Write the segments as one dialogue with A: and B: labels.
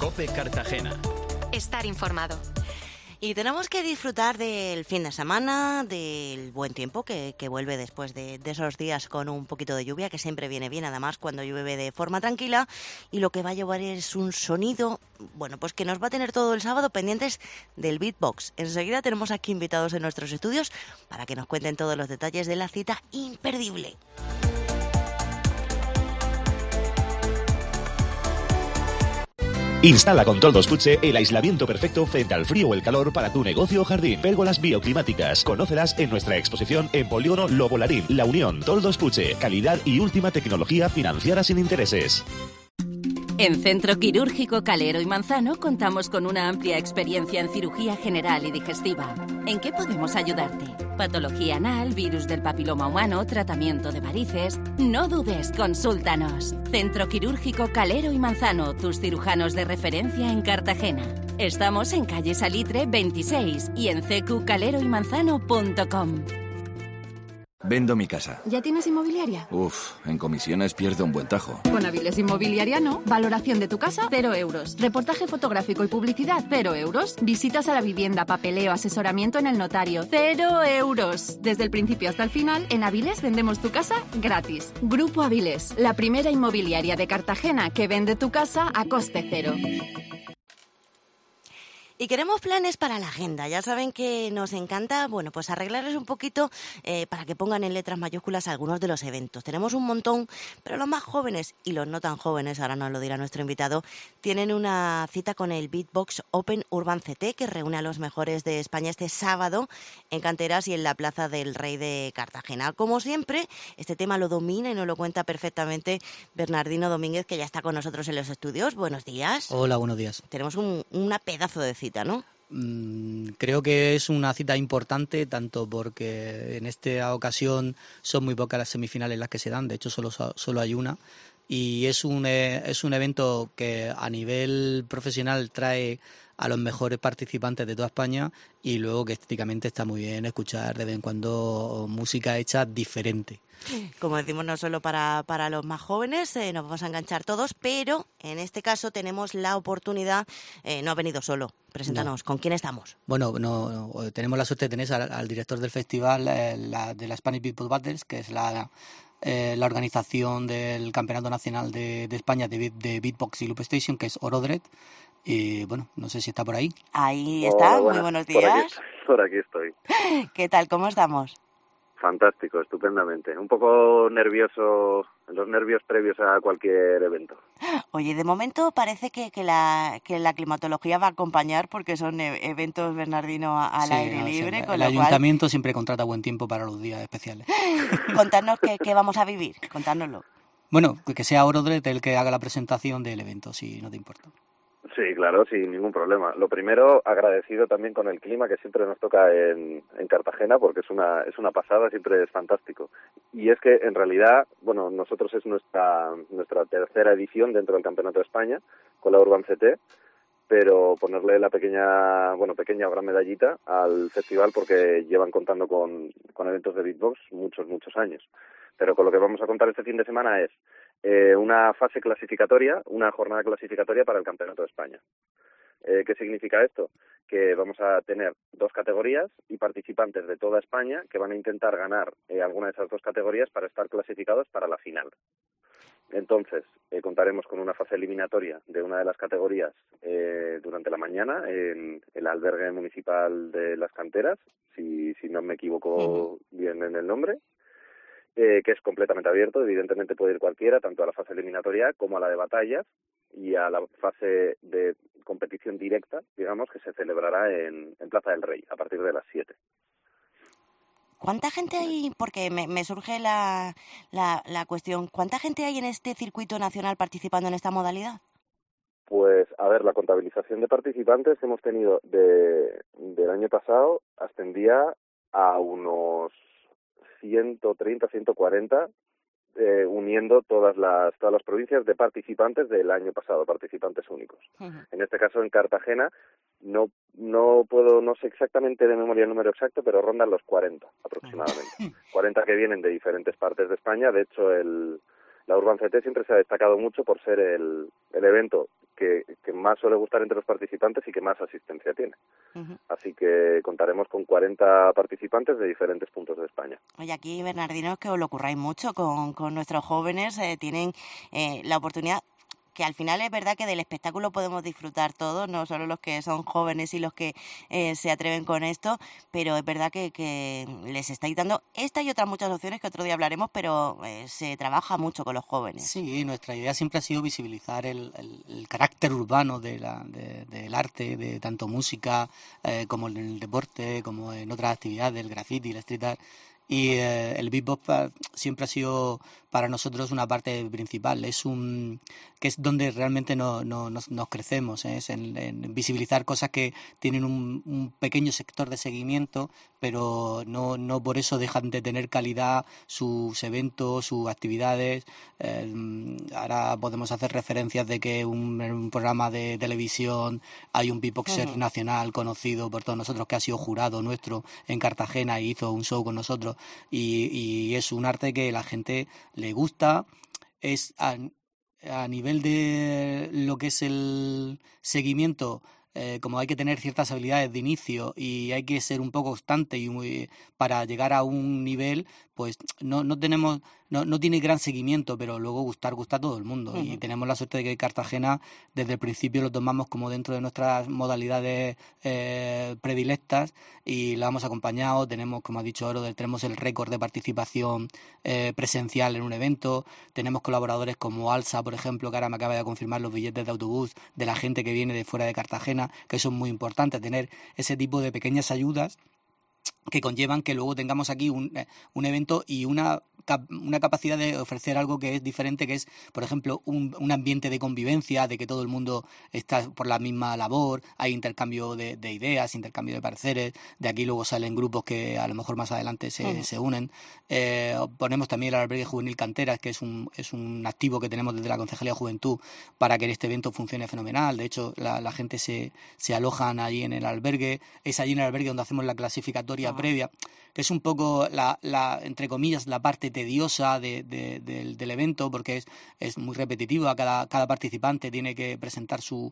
A: COPE Cartagena.
B: Estar informado.
C: Y tenemos que disfrutar del fin de semana, del buen tiempo que vuelve después de esos días con un poquito de lluvia, que siempre viene bien, además, cuando llueve de forma tranquila. Y lo que va a llevar es un sonido, bueno, pues que nos va a tener todo el sábado pendientes del beatbox. Enseguida tenemos aquí invitados en nuestros estudios para que nos cuenten todos los detalles de la cita imperdible.
D: Instala con Toldos Puche el aislamiento perfecto frente al frío o el calor para tu negocio o jardín. Pérgolas bioclimáticas. Conócelas en nuestra exposición en Polígono Lobo Larín, La Unión. Toldos Puche. Calidad y última tecnología financiera sin intereses.
E: En Centro Quirúrgico Calero y Manzano contamos con una amplia experiencia en cirugía general y digestiva. ¿En qué podemos ayudarte? Patología anal, virus del papiloma humano, tratamiento de varices. No dudes, consúltanos. Centro Quirúrgico Calero y Manzano, tus cirujanos de referencia en Cartagena. Estamos en calle Salitre 26 y en cqcaleroymanzano.com.
A: Vendo mi casa.
F: ¿Ya tienes inmobiliaria?
A: En comisiones pierdo un buen tajo.
F: Con Avilés Inmobiliaria no. Valoración de tu casa, 0 euros. Reportaje fotográfico y publicidad, 0 euros. Visitas a la vivienda, papeleo, asesoramiento en el notario, 0 euros. Desde el principio hasta el final, en Avilés vendemos tu casa gratis. Grupo Avilés, la primera inmobiliaria de Cartagena que vende tu casa a coste cero.
C: Y queremos planes para la agenda. Ya saben que nos encanta, bueno, pues arreglarles un poquito para que pongan en letras mayúsculas algunos de los eventos. Tenemos un montón, pero los más jóvenes y los no tan jóvenes, ahora nos lo dirá nuestro invitado, tienen una cita con el Beatbox Open Urban CT, que reúne a los mejores de España este sábado en Canteras y en la Plaza del Rey de Cartagena. Como siempre, este tema lo domina y nos lo cuenta perfectamente Bernardino Domínguez, que ya está con nosotros en los estudios. Buenos días.
G: Hola, buenos días.
C: Tenemos una pedazo de cita, ¿no?
G: Creo que es una cita importante, tanto porque en esta ocasión son muy pocas las semifinales las que se dan, de hecho solo hay una, y es un evento que a nivel profesional trae a los mejores participantes de toda España, y luego que estéticamente está muy bien escuchar de vez en cuando música hecha diferente.
C: Como decimos, no solo para los más jóvenes, nos vamos a enganchar todos, pero en este caso tenemos la oportunidad, no ha venido solo. Preséntanos, ¿con quién estamos?
G: Bueno, tenemos la suerte de tener al director del festival de la Spanish Beatbox Battles, que es la organización del Campeonato Nacional de España de Beatbox y Loop Station, que es Orodret. Y bueno, no sé si está por ahí.
C: Ahí está, muy buenos días.
H: Por aquí estoy.
C: ¿Qué tal? ¿Cómo estamos?
H: Fantástico, estupendamente. Un poco nervioso, los nervios previos a cualquier evento.
C: Oye, de momento parece que la climatología va a acompañar, porque son eventos, Bernardino, al aire libre.
G: El ayuntamiento siempre contrata buen tiempo para los días especiales.
C: Contadnos qué vamos a vivir, contárnoslo.
G: Bueno, que sea Orodret el que haga la presentación del evento, si no te importa.
H: Sí, claro, sin ningún problema. Lo primero, agradecido también con el clima que siempre nos toca en Cartagena, porque es una pasada, siempre es fantástico. Y es que, en realidad, bueno, nosotros es nuestra tercera edición dentro del Campeonato de España, con la Urban CT, pero ponerle la pequeña o gran medallita al festival, porque llevan contando con eventos de beatbox muchos años. Pero con lo que vamos a contar este fin de semana es una fase clasificatoria, una jornada clasificatoria para el Campeonato de España. ¿Qué significa esto? Que vamos a tener 2 categorías y participantes de toda España que van a intentar ganar alguna de esas 2 categorías para estar clasificados para la final. Entonces, contaremos con una fase eliminatoria de una de las categorías durante la mañana en el albergue municipal de Las Canteras, si no me equivoco bien en el nombre. Que es completamente abierto, evidentemente puede ir cualquiera, tanto a la fase eliminatoria como a la de batallas y a la fase de competición directa, digamos, que se celebrará en Plaza del Rey a partir de las 7.
C: ¿Cuánta gente hay? Porque me surge la cuestión, ¿cuánta gente hay en este circuito nacional participando en esta modalidad?
H: Pues, a ver, la contabilización de participantes hemos tenido del año pasado ascendía a unos 130, 140, uniendo todas las provincias de participantes del año pasado, participantes únicos. En este caso, en Cartagena, no sé exactamente de memoria el número exacto, pero rondan los 40 aproximadamente. 40 que vienen de diferentes partes de España. De hecho, el La Urban CT siempre se ha destacado mucho por ser el evento que más suele gustar entre los participantes y que más asistencia tiene. Así que contaremos con 40 participantes de diferentes puntos de España.
C: Oye, aquí, Bernardino, es que os lo curráis mucho con nuestros jóvenes, tienen la oportunidad, que al final es verdad que del espectáculo podemos disfrutar todos, no solo los que son jóvenes y los que se atreven con esto, pero es verdad que les estáis dando esta y otras muchas opciones que otro día hablaremos, pero se trabaja mucho con los jóvenes.
G: Sí, nuestra idea siempre ha sido visibilizar el carácter urbano del arte, de tanto música como en el deporte, como en otras actividades, el graffiti, el street art. Y el beatbox siempre ha sido para nosotros una parte principal, que es donde realmente nos crecemos, es en visibilizar cosas que tienen un pequeño sector de seguimiento, pero no por eso dejan de tener calidad sus eventos, sus actividades. Ahora podemos hacer referencias de que en un programa de televisión hay un beatboxer nacional conocido por todos nosotros que ha sido jurado nuestro en Cartagena y hizo un show con nosotros, y es un arte que la gente le gusta. Es a nivel de lo que es el seguimiento, como hay que tener ciertas habilidades de inicio y hay que ser un poco constante para llegar a un nivel, pues no tiene gran seguimiento, pero luego gusta a todo el mundo. Y tenemos la suerte de que Cartagena desde el principio lo tomamos como dentro de nuestras modalidades predilectas y lo hemos acompañado. Tenemos, como ha dicho Oro, tenemos el récord de participación presencial en un evento. Tenemos colaboradores como Alsa, por ejemplo, que ahora me acaba de confirmar los billetes de autobús de la gente que viene de fuera de Cartagena, que son muy importantes, tener ese tipo de pequeñas ayudas que conllevan que luego tengamos aquí un evento y una capacidad de ofrecer algo que es diferente, que es, por ejemplo, un ambiente de convivencia, de que todo el mundo está por la misma labor, hay intercambio de ideas, intercambio de pareceres, de aquí luego salen grupos que a lo mejor más adelante se unen. Ponemos también el albergue juvenil Canteras, que es un activo que tenemos desde la Concejalía de Juventud para que este evento funcione fenomenal. De hecho, la gente se alojan allí en el albergue, es allí en el albergue donde hacemos la clasificatoria previa, que es un poco entre comillas, la parte tediosa del evento, porque es muy repetitiva. Cada participante tiene que presentar su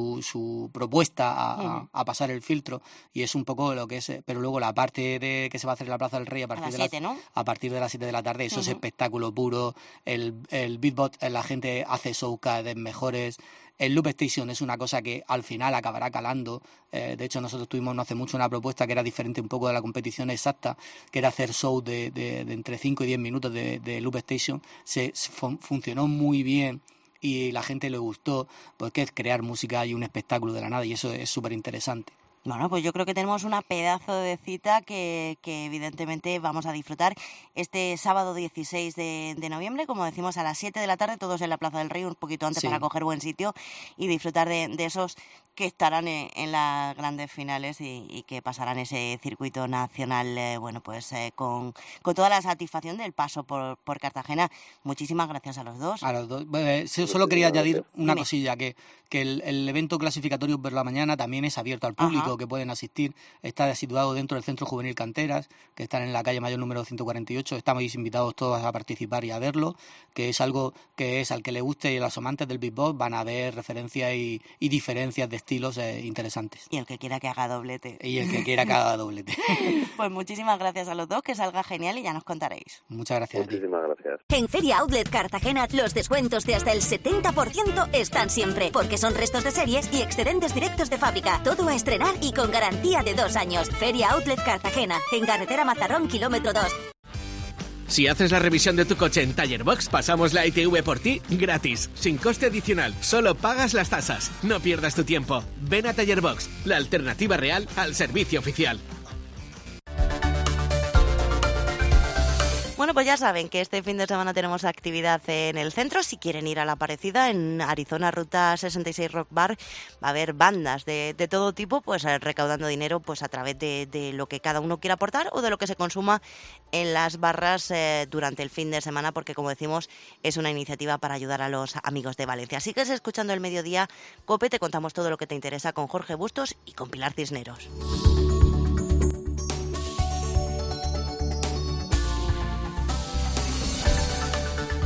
G: propuesta a pasar el filtro, y es un poco lo que es. Pero luego la parte que se va a hacer en la Plaza del Rey a partir de las 7 de la tarde, eso es espectáculo puro. El beatbox, la gente hace show cada vez mejores. El Loop Station es una cosa que al final acabará calando. De hecho, nosotros tuvimos no hace mucho una propuesta que era diferente un poco de la competición exacta, que era hacer show de entre 5 y 10 minutos de Loop Station. Funcionó muy bien y la gente le gustó, porque es crear música y un espectáculo de la nada, y eso es súper interesante.
C: Bueno, pues yo creo que tenemos una pedazo de cita que evidentemente vamos a disfrutar este sábado 16 de noviembre, como decimos, a las 7 de la tarde, todos en la Plaza del Rey, un poquito antes para coger buen sitio y disfrutar de esos que estarán en las grandes finales y que pasarán ese circuito nacional, con toda la satisfacción del paso por Cartagena. Muchísimas gracias a los dos.
G: A los dos. Solo quería añadir una cosilla, que el evento clasificatorio por la mañana también es abierto al público, que pueden asistir. Está situado dentro del Centro Juvenil Canteras, que están en la calle Mayor número 148. Estamos invitados todos a participar y a verlo, que es algo que es al que le guste, y a los amantes del beatbox van a ver referencias y diferencias de estilos interesantes.
C: Y el que quiera que haga doblete. Pues muchísimas gracias a los dos, que salga genial y ya nos contaréis.
G: Muchas gracias.
H: Muchísimas gracias.
I: En Feria Outlet Cartagena, los descuentos de hasta el 70% están siempre, porque son restos de series y excedentes directos de fábrica. Todo a estrenar y con garantía de 2 años. Feria Outlet Cartagena, en carretera Mazarrón, kilómetro 2.
J: Si haces la revisión de tu coche en Taller Box, pasamos la ITV por ti gratis, sin coste adicional. Solo pagas las tasas. No pierdas tu tiempo. Ven a Taller Box, la alternativa real al servicio oficial.
C: Bueno, pues ya saben que este fin de semana tenemos actividad en el centro. Si quieren ir a La Parecida, en Arizona Ruta 66 Rock Bar, va a haber bandas de todo tipo, pues recaudando dinero pues a través de lo que cada uno quiera aportar o de lo que se consuma en las barras durante el fin de semana, porque como decimos, es una iniciativa para ayudar a los amigos de Valencia. Sigues escuchando El Mediodía Cope, te contamos todo lo que te interesa con Jorge Bustos y con Pilar Cisneros.